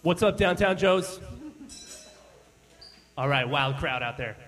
What's up, Downtown Joes? All right, wild crowd out there.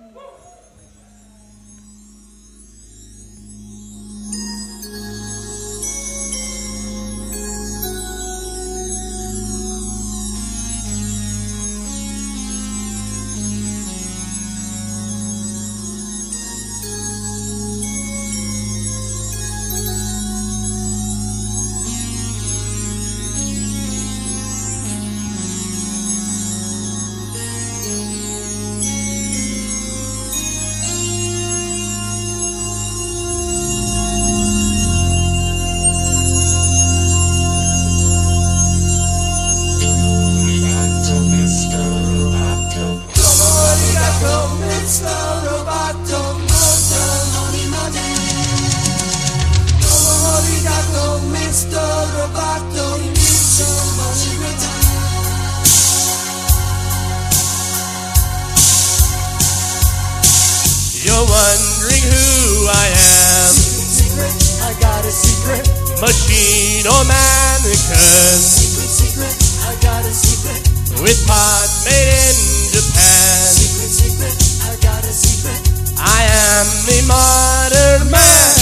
You're wondering who I am. Secret, I got a secret. Machine or mannequin. Secret, I got a secret. With parts made in Japan. Secret, I got a secret. I am a modern man.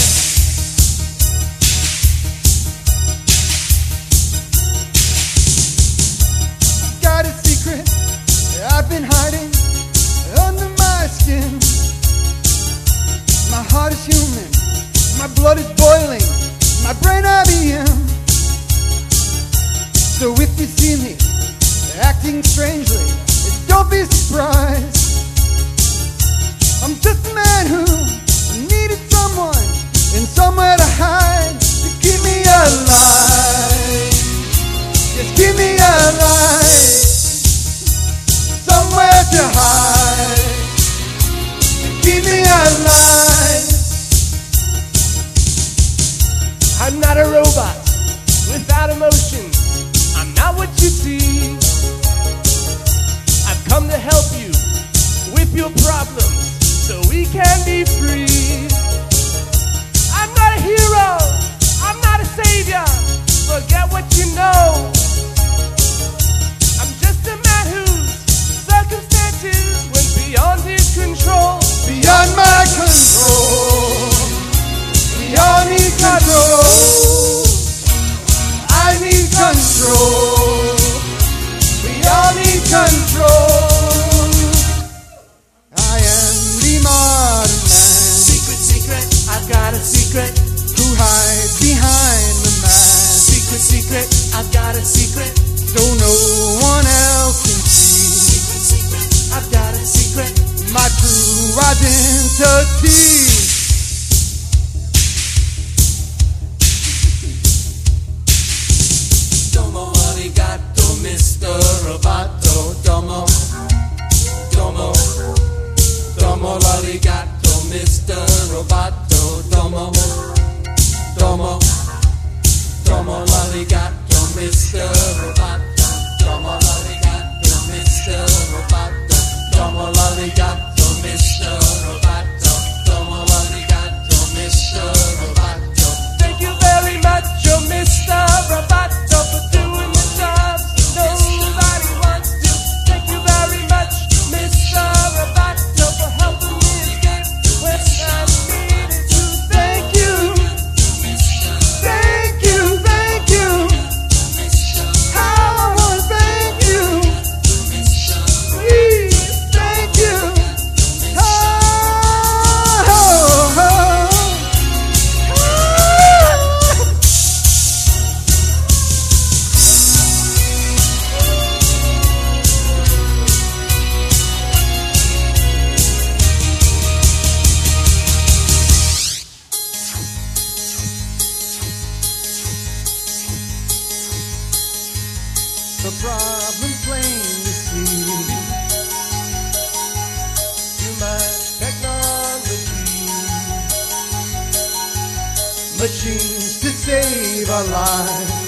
Got a secret I've been hiding under my skin. My heart is human, my blood is boiling, my brain IBM. So if you see me acting strangely, don't be surprised. I'm just a man who needed someone and somewhere to hide to keep me alive. Just keep me alive. Somewhere to hide. Keep me alive. I'm not a robot without emotions. I'm not what you see. I've come to help you with your problems so we can be free. I'm not a hero. I'm not a savior. Forget what you know. I'm just a man whose circumstances went beyond his control. Beyond my control. Beyond his control. I need control. Beyond his control. I am the modern man. Secret, I've got a secret. Who hides behind the mask. Secret, I've got a secret. So no one else can see. Secret, I've got a secret. My true identity. Domo arigato, Mr. Roboto. Domo, domo, domo arigato, Mr. Roboto. Domo, domo, domo arigato, Mr. Roboto. Domo arigato, Mr. Roboto. Domo arigato, Mr. Roboto. Domo arigato, Mr. Roboto. Thank you very much, oh Mr. Roboto, for doing the job nobody wants to. Thank you very much, Mr. Roboto, for helping me escape when I needed to. Thank you. Thank you, thank you. How I wanna thank you. Please, thank you. Oh, oh, oh. The problem's plain to see. Too much technology. Machines to save our lives.